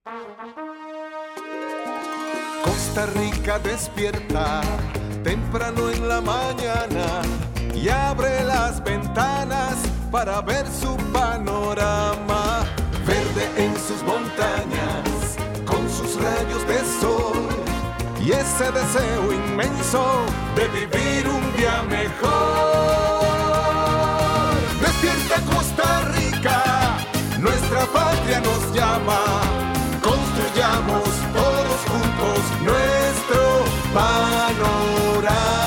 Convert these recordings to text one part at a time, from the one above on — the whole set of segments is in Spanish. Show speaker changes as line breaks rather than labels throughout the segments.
Costa Rica despierta temprano en la mañana y abre las ventanas para ver su panorama. Verde en sus montañas, con sus rayos de sol y ese deseo inmenso de vivir un día mejor. Despierta Costa Rica, nuestra patria nos llama. Construyamos todos juntos nuestro panorama.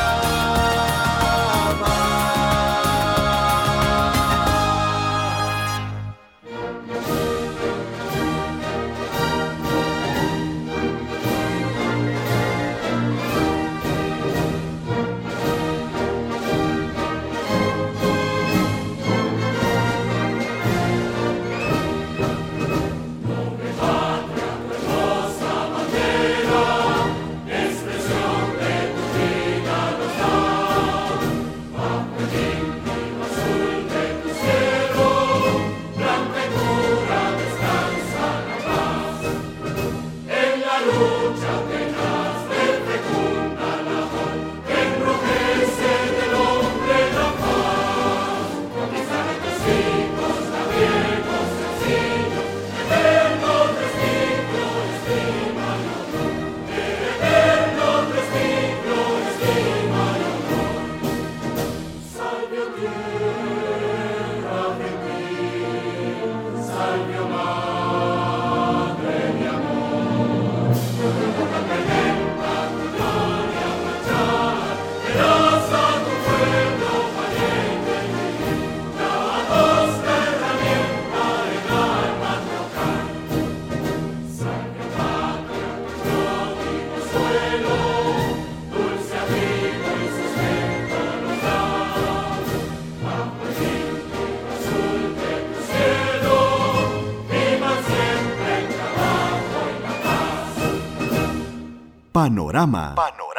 Panorama.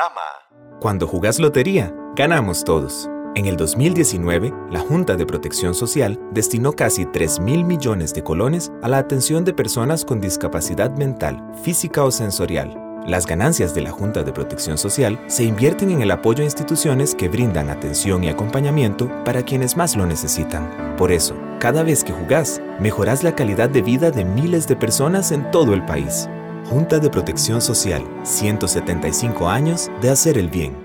Cuando jugás lotería, ganamos todos. En el 2019, la Junta de Protección Social destinó casi 3.000 millones de colones a la atención de personas con discapacidad mental, física o sensorial. Las ganancias de la Junta de Protección Social se invierten en el apoyo a instituciones que brindan atención y acompañamiento para quienes más lo necesitan. Por eso, cada vez que jugás, mejorás la calidad de vida de miles de personas en todo el país. Junta de Protección Social, 175 años de hacer el bien.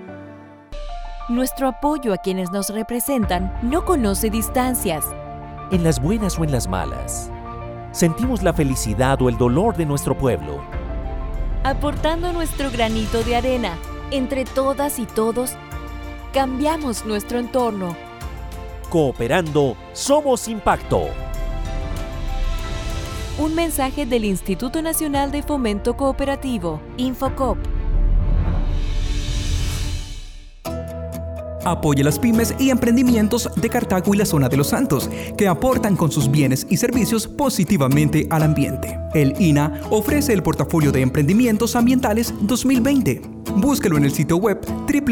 Nuestro apoyo a quienes nos representan no conoce distancias.
En las buenas o en las malas, sentimos la felicidad o el dolor de nuestro pueblo.
Aportando nuestro granito de arena, entre todas y todos, cambiamos nuestro entorno.
Cooperando, somos impacto.
Un mensaje del Instituto Nacional de Fomento Cooperativo, Infocop.
Apoya las pymes y emprendimientos de Cartago y la zona de Los Santos, que aportan con sus bienes y servicios positivamente al ambiente. El INA ofrece el portafolio de emprendimientos ambientales 2020. Búsquelo en el sitio web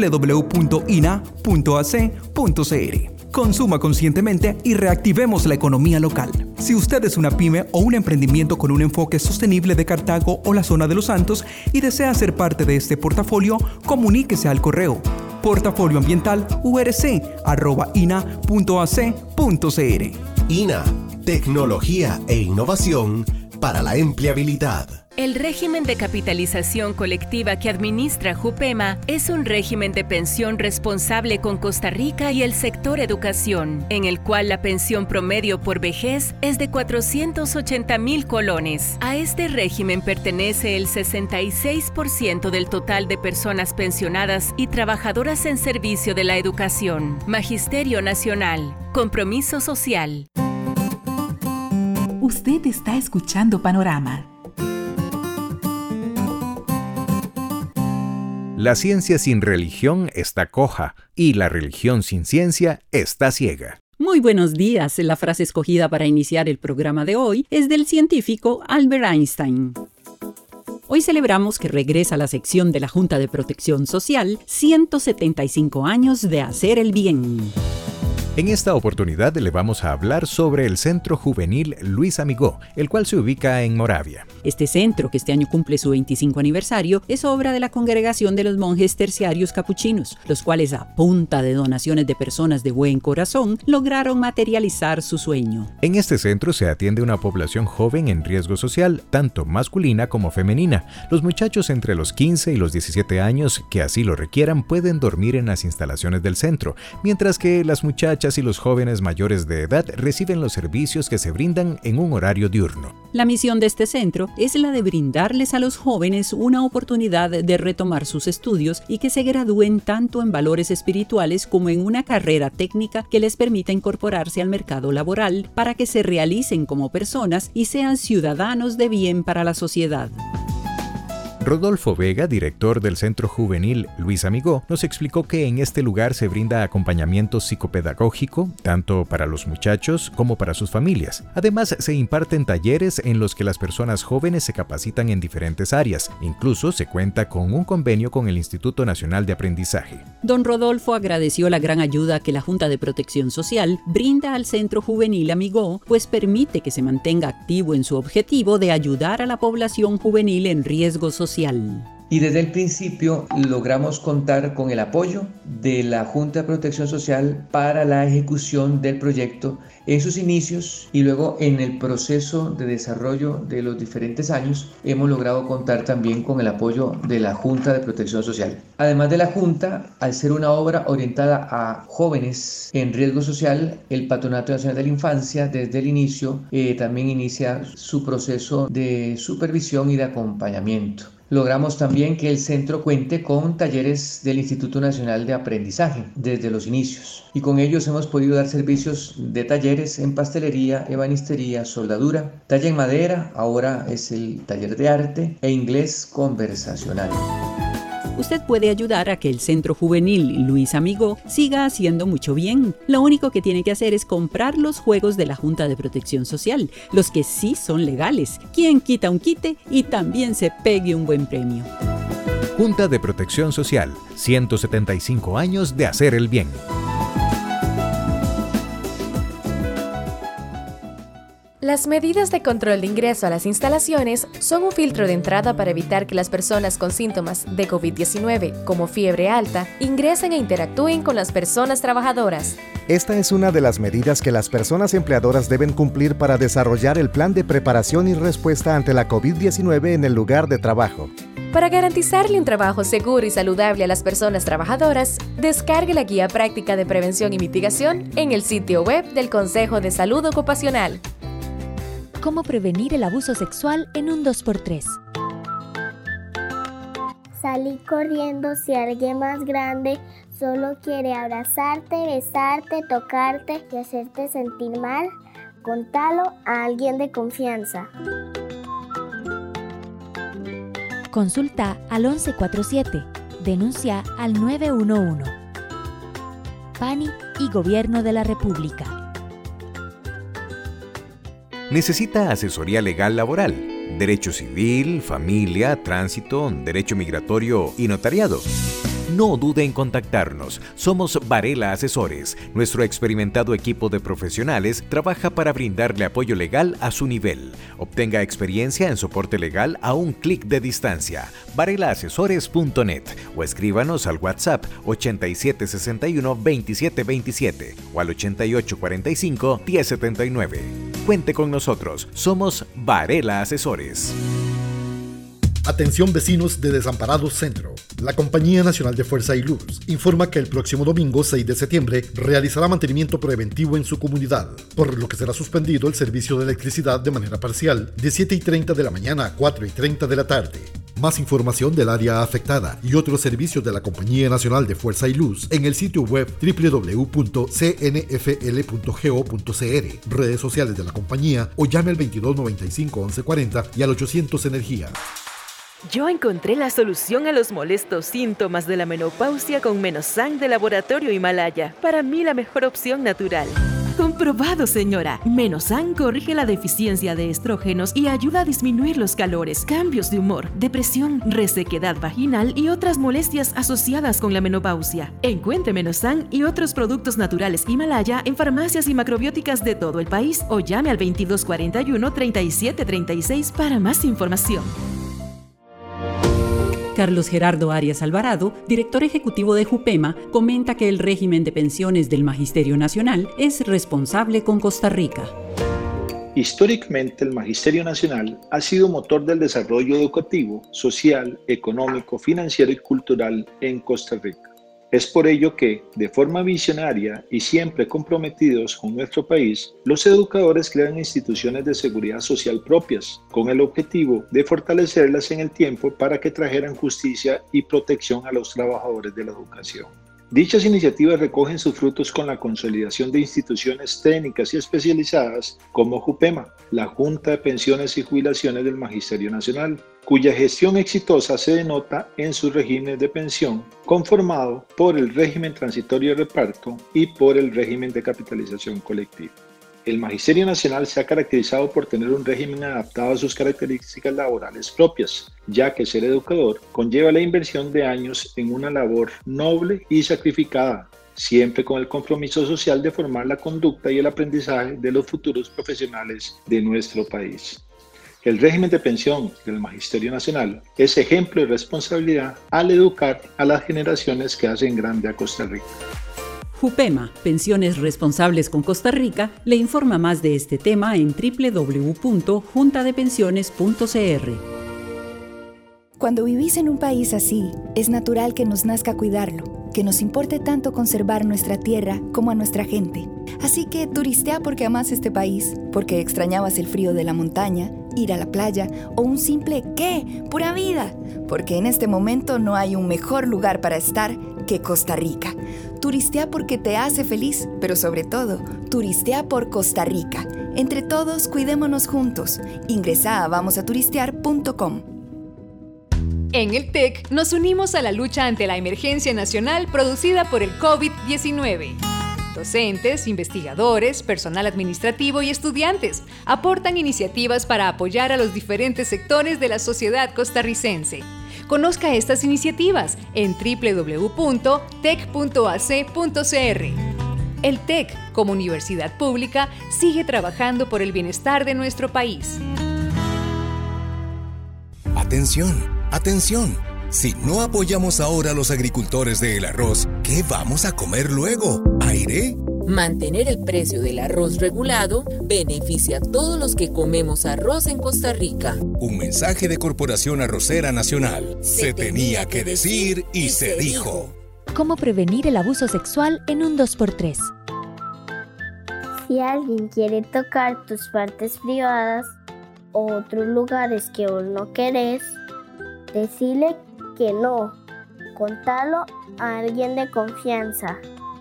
www.ina.ac.cr. Consuma conscientemente y reactivemos la economía local. Si usted es una pyme o un emprendimiento con un enfoque sostenible de Cartago o la zona de Los Santos y desea ser parte de este portafolio, comuníquese al correo portafolioambiental.urc@ina.ac.cr.
INA, tecnología e innovación para la empleabilidad.
El régimen de capitalización colectiva que administra JUPEMA es un régimen de pensión responsable con Costa Rica y el sector educación, en el cual la pensión promedio por vejez es de 480,000 colones. A este régimen pertenece el 66% del total de personas pensionadas y trabajadoras en servicio de la educación. Magisterio Nacional. Compromiso social.
Usted está escuchando Panorama.
La ciencia sin religión está coja y la religión sin ciencia está ciega.
Muy buenos días. La frase escogida para iniciar el programa de hoy es del científico Albert Einstein. Hoy celebramos que regresa a la sección de la Junta de Protección Social 175 años de hacer el bien.
En esta oportunidad le vamos a hablar sobre el Centro Juvenil Luis Amigó, el cual se ubica en Moravia.
Este centro, que este año cumple su 25 aniversario, es obra de la Congregación de los Monjes Terciarios Capuchinos, los cuales a punta de donaciones de personas de buen corazón lograron materializar su sueño.
En este centro se atiende una población joven en riesgo social, tanto masculina como femenina. Los muchachos entre los 15 y los 17 años que así lo requieran pueden dormir en las instalaciones del centro, mientras que las muchachas y los jóvenes mayores de edad reciben los servicios que se brindan en un horario diurno.
La misión de este centro es la de brindarles a los jóvenes una oportunidad de retomar sus estudios y que se gradúen tanto en valores espirituales como en una carrera técnica que les permita incorporarse al mercado laboral para que se realicen como personas y sean ciudadanos de bien para la sociedad.
Rodolfo Vega, director del Centro Juvenil Luis Amigó, nos explicó que en este lugar se brinda acompañamiento psicopedagógico, tanto para los muchachos como para sus familias. Además, se imparten talleres en los que las personas jóvenes se capacitan en diferentes áreas. Incluso se cuenta con un convenio con el Instituto Nacional de Aprendizaje.
Don Rodolfo agradeció la gran ayuda que la Junta de Protección Social brinda al Centro Juvenil Amigó, pues permite que se mantenga activo en su objetivo de ayudar a la población juvenil en riesgo social.
Y desde el principio logramos contar con el apoyo de la Junta de Protección Social para la ejecución del proyecto en sus inicios, y luego en el proceso de desarrollo de los diferentes años hemos logrado contar también con el apoyo de la Junta de Protección Social. Además de la Junta, al ser una obra orientada a jóvenes en riesgo social, el Patronato Nacional de la Infancia desde el inicio también inicia su proceso de supervisión y de acompañamiento. Logramos también que el centro cuente con talleres del Instituto Nacional de Aprendizaje desde los inicios, y con ellos hemos podido dar servicios de talleres en pastelería, ebanistería, soldadura, talla en madera, ahora es el taller de arte, e inglés conversacional.
Usted puede ayudar a que el Centro Juvenil Luis Amigó siga haciendo mucho bien. Lo único que tiene que hacer es comprar los juegos de la Junta de Protección Social, los que sí son legales. Quien quita un quite y también se pegue un buen premio.
Junta de Protección Social, 175 años de hacer el bien.
Las medidas de control de ingreso a las instalaciones son un filtro de entrada para evitar que las personas con síntomas de COVID-19, como fiebre alta, ingresen e interactúen con las personas trabajadoras.
Esta es una de las medidas que las personas empleadoras deben cumplir para desarrollar el plan de preparación y respuesta ante la COVID-19 en el lugar de trabajo.
Para garantizarle un trabajo seguro y saludable a las personas trabajadoras, descargue la Guía Práctica de Prevención y Mitigación en el sitio web del Consejo de Salud Ocupacional.
¿Cómo prevenir el abuso sexual en un 2x3?
Salí corriendo si alguien más grande solo quiere abrazarte, besarte, tocarte y hacerte sentir mal. Contalo a alguien de confianza.
Consulta al 1147. Denuncia al 911. PANI y Gobierno de la República.
Necesita asesoría legal laboral, derecho civil, familia, tránsito, derecho migratorio y notariado. No dude en contactarnos. Somos Varela Asesores. Nuestro experimentado equipo de profesionales trabaja para brindarle apoyo legal a su nivel. Obtenga experiencia en soporte legal a un clic de distancia. varelaasesores.net o escríbanos al WhatsApp 8761-2727 o al 8845-1079. Cuente con nosotros. Somos Varela Asesores.
Atención vecinos de Desamparados Centro. La Compañía Nacional de Fuerza y Luz informa que el próximo domingo 6 de septiembre realizará mantenimiento preventivo en su comunidad, por lo que será suspendido el servicio de electricidad de manera parcial de 7:30 de la mañana a 4:30 de la tarde. Más información del área afectada y otros servicios de la Compañía Nacional de Fuerza y Luz en el sitio web www.cnfl.go.cr, redes sociales de la compañía o llame al 2295-1140 y al 800 Energía.
Yo encontré la solución a los molestos síntomas de la menopausia con Menosan de Laboratorio Himalaya. Para mí la mejor opción natural.
Comprobado, señora. Menosan corrige la deficiencia de estrógenos y ayuda a disminuir los calores, cambios de humor, depresión, resequedad vaginal y otras molestias asociadas con la menopausia. Encuentre Menosan y otros productos naturales Himalaya en farmacias y macrobióticas de todo el país o llame al 2241-3736 para más información.
Carlos Gerardo Arias Alvarado, director ejecutivo de JUPEMA, comenta que el régimen de pensiones del Magisterio Nacional es responsable con Costa Rica.
Históricamente, el Magisterio Nacional ha sido motor del desarrollo educativo, social, económico, financiero y cultural en Costa Rica. Es por ello que, de forma visionaria y siempre comprometidos con nuestro país, los educadores crean instituciones de seguridad social propias, con el objetivo de fortalecerlas en el tiempo para que trajeran justicia y protección a los trabajadores de la educación. Dichas iniciativas recogen sus frutos con la consolidación de instituciones técnicas y especializadas como JUPEMA, la Junta de Pensiones y Jubilaciones del Magisterio Nacional, cuya gestión exitosa se denota en sus regímenes de pensión, conformado por el régimen transitorio de reparto y por el régimen de capitalización colectiva. El Magisterio Nacional se ha caracterizado por tener un régimen adaptado a sus características laborales propias, ya que ser educador conlleva la inversión de años en una labor noble y sacrificada, siempre con el compromiso social de formar la conducta y el aprendizaje de los futuros profesionales de nuestro país. El régimen de pensión del Magisterio Nacional es ejemplo de responsabilidad al educar a las generaciones que hacen grande a Costa Rica.
JUPEMA, Pensiones Responsables con Costa Rica, le informa más de este tema en www.juntadepensiones.cr.
Cuando vivís en un país así, es natural que nos nazca cuidarlo, que nos importe tanto conservar nuestra tierra como a nuestra gente. Así que turistea porque amás este país, porque extrañabas el frío de la montaña, ir a la playa o un simple ¡qué! ¡Pura vida! Porque en este momento no hay un mejor lugar para estar que Costa Rica. Turistea porque te hace feliz, pero sobre todo, turistea por Costa Rica. Entre todos, cuidémonos juntos. Ingresa a vamosaturistear.com.
En el TEC nos unimos a la lucha ante la emergencia nacional producida por el COVID-19. Docentes, investigadores, personal administrativo y estudiantes aportan iniciativas para apoyar a los diferentes sectores de la sociedad costarricense. Conozca estas iniciativas en www.tec.ac.cr. El TEC, como universidad pública, sigue trabajando por el bienestar de nuestro país.
Atención, atención. Si no apoyamos ahora a los agricultores del arroz, ¿qué vamos a comer luego? ¿Aire?
Mantener el precio del arroz regulado beneficia a todos los que comemos arroz en Costa Rica.
Un mensaje de Corporación Arrocera Nacional. Se tenía que decir y se dijo.
¿Cómo prevenir el abuso sexual en un 2x3?
Si alguien quiere tocar tus partes privadas o otros lugares que vos no querés, decile que no. Contalo a alguien de confianza.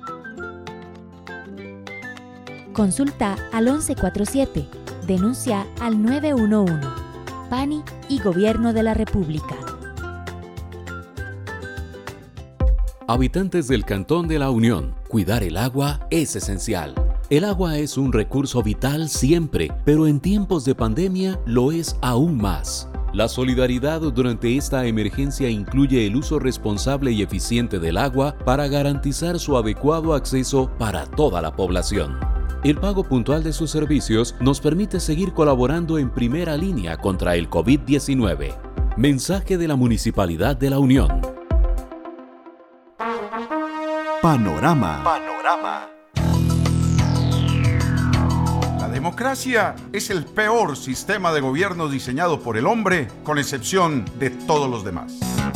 Consulta al 1147, denuncia al 911, PANI y Gobierno de la República.
Habitantes del Cantón de la Unión, cuidar el agua es esencial. El agua es un recurso vital siempre, pero en tiempos de pandemia lo es aún más. La solidaridad durante esta emergencia incluye el uso responsable y eficiente del agua para garantizar su adecuado acceso para toda la población. El pago puntual de sus servicios nos permite seguir colaborando en primera línea contra el COVID-19. Mensaje de la Municipalidad de la Unión.
Panorama.
La democracia es el peor sistema de gobierno diseñado por el hombre, con excepción de todos los demás.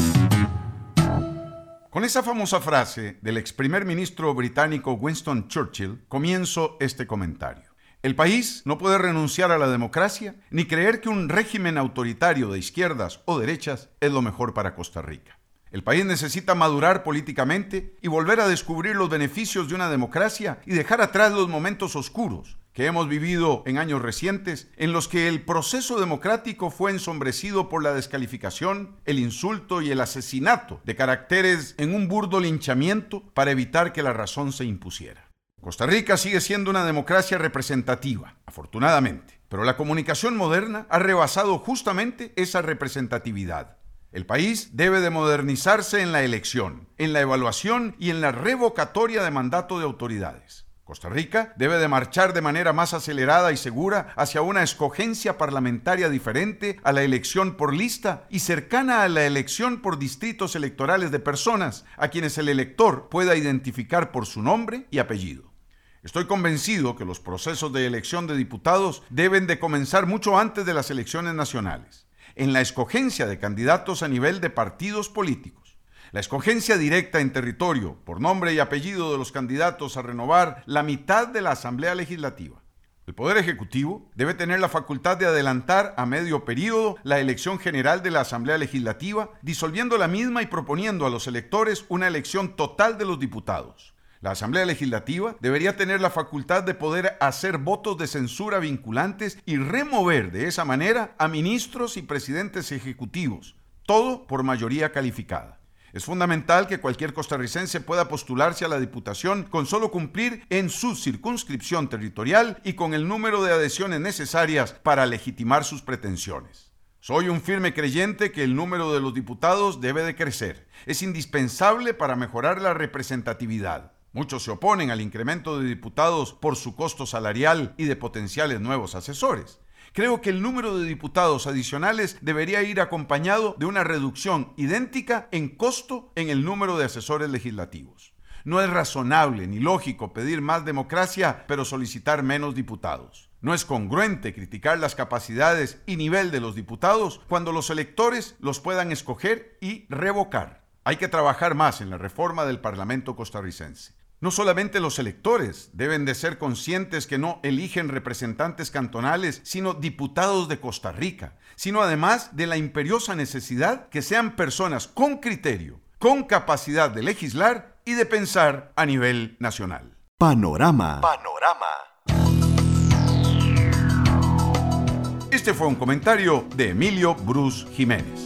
Con esa famosa frase del ex primer ministro británico Winston Churchill, comienzo este comentario. El país no puede renunciar a la democracia ni creer que un régimen autoritario de izquierdas o derechas es lo mejor para Costa Rica. El país necesita madurar políticamente y volver a descubrir los beneficios de una democracia y dejar atrás los momentos oscuros que hemos vivido en años recientes, en los que el proceso democrático fue ensombrecido por la descalificación, el insulto y el asesinato de caracteres en un burdo linchamiento para evitar que la razón se impusiera. Costa Rica sigue siendo una democracia representativa, afortunadamente, pero la comunicación moderna ha rebasado justamente esa representatividad. El país debe de modernizarse en la elección, en la evaluación y en la revocatoria de mandato de autoridades. Costa Rica debe de marchar de manera más acelerada y segura hacia una escogencia parlamentaria diferente a la elección por lista y cercana a la elección por distritos electorales de personas a quienes el elector pueda identificar por su nombre y apellido. Estoy convencido que los procesos de elección de diputados deben de comenzar mucho antes de las elecciones nacionales, en la escogencia de candidatos a nivel de partidos políticos. La escogencia directa en territorio, por nombre y apellido de los candidatos a renovar la mitad de la Asamblea Legislativa. El Poder Ejecutivo debe tener la facultad de adelantar a medio periodo la elección general de la Asamblea Legislativa, disolviendo la misma y proponiendo a los electores una elección total de los diputados. La Asamblea Legislativa debería tener la facultad de poder hacer votos de censura vinculantes y remover de esa manera a ministros y presidentes ejecutivos, todo por mayoría calificada. Es fundamental que cualquier costarricense pueda postularse a la diputación con solo cumplir en su circunscripción territorial y con el número de adhesiones necesarias para legitimar sus pretensiones. Soy un firme creyente que el número de los diputados debe de crecer. Es indispensable para mejorar la representatividad. Muchos se oponen al incremento de diputados por su costo salarial y de potenciales nuevos asesores. Creo que el número de diputados adicionales debería ir acompañado de una reducción idéntica en costo en el número de asesores legislativos. No es razonable ni lógico pedir más democracia, pero solicitar menos diputados. No es congruente criticar las capacidades y nivel de los diputados cuando los electores los puedan escoger y revocar. Hay que trabajar más en la reforma del Parlamento costarricense. No solamente los electores deben de ser conscientes que no eligen representantes cantonales, sino diputados de Costa Rica, sino además de la imperiosa necesidad que sean personas con criterio, con capacidad de legislar y de pensar a nivel nacional.
Panorama.
Este fue un comentario de Emilio Bruce Jiménez.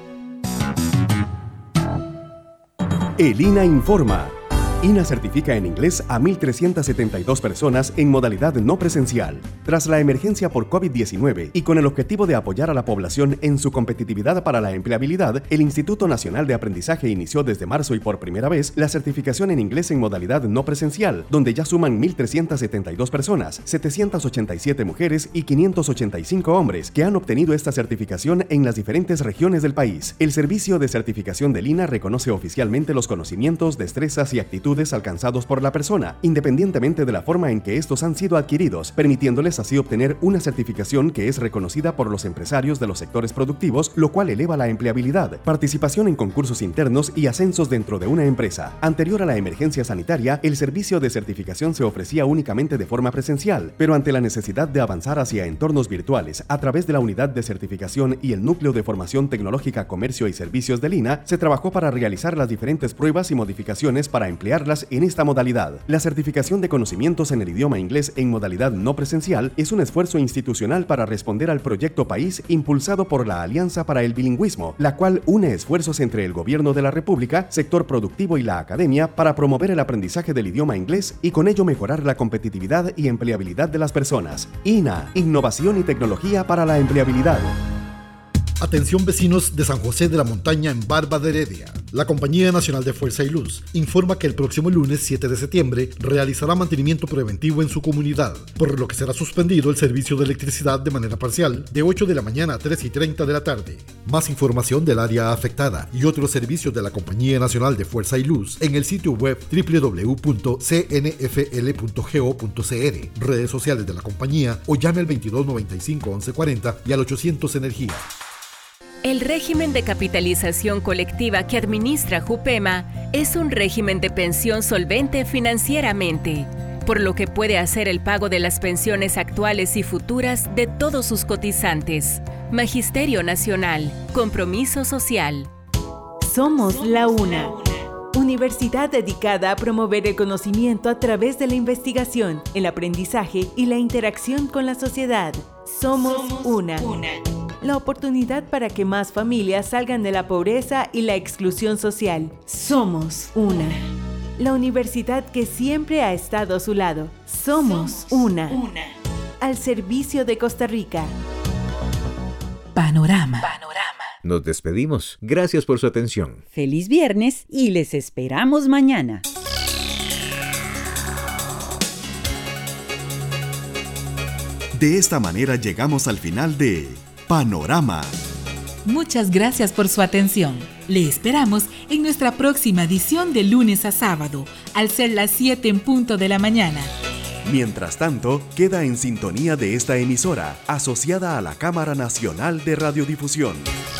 El INA informa. INA certifica en inglés a 1.372 personas en modalidad no presencial. Tras la emergencia por COVID-19 y con el objetivo de apoyar a la población en su competitividad para la empleabilidad, el Instituto Nacional de Aprendizaje inició desde marzo y por primera vez la certificación en inglés en modalidad no presencial, donde ya suman 1.372 personas, 787 mujeres y 585 hombres que han obtenido esta certificación en las diferentes regiones del país. El Servicio de Certificación del INA reconoce oficialmente los conocimientos, destrezas y actitudes alcanzados por la persona, independientemente de la forma en que estos han sido adquiridos, permitiéndoles así obtener una certificación que es reconocida por los empresarios de los sectores productivos, lo cual eleva la empleabilidad, participación en concursos internos y ascensos dentro de una empresa. Anterior a la emergencia sanitaria, el servicio de certificación se ofrecía únicamente de forma presencial, pero ante la necesidad de avanzar hacia entornos virtuales a través de la unidad de certificación y el núcleo de formación tecnológica, comercio y servicios del INA, se trabajó para realizar las diferentes pruebas y modificaciones para emplear en esta modalidad. La certificación de conocimientos en el idioma inglés en modalidad no presencial es un esfuerzo institucional para responder al proyecto país impulsado por la Alianza para el Bilingüismo, la cual une esfuerzos entre el Gobierno de la República, sector productivo y la academia para promover el aprendizaje del idioma inglés y con ello mejorar la competitividad y empleabilidad de las personas. INA, innovación y tecnología para la empleabilidad.
Atención vecinos de San José de la Montaña en Barba de Heredia. La Compañía Nacional de Fuerza y Luz informa que el próximo lunes 7 de septiembre realizará mantenimiento preventivo en su comunidad, por lo que será suspendido el servicio de electricidad de manera parcial de 8 de la mañana a 3:30 de la tarde. Más información del área afectada y otros servicios de la Compañía Nacional de Fuerza y Luz en el sitio web www.cnfl.go.cr, redes sociales de la compañía o llame al 2295-1140 y al 800 Energía.
El régimen de capitalización colectiva que administra JUPEMA es un régimen de pensión solvente financieramente, por lo que puede hacer el pago de las pensiones actuales y futuras de todos sus cotizantes. Magisterio Nacional, Compromiso Social.
Somos la UNA, universidad dedicada a promover el conocimiento a través de la investigación, el aprendizaje y la interacción con la sociedad. Somos UNA. La oportunidad para que más familias salgan de la pobreza y la exclusión social. Somos UNA. la universidad que siempre ha estado a su lado. Somos una. Al servicio de Costa Rica.
Panorama.
Nos despedimos. Gracias por su atención.
Feliz viernes y les esperamos mañana.
De esta manera llegamos al final de Panorama.
Muchas gracias por su atención. Le esperamos en nuestra próxima edición de lunes a sábado, al ser las 7 en punto de la mañana.
Mientras tanto, queda en sintonía de esta emisora, asociada a la Cámara Nacional de Radiodifusión.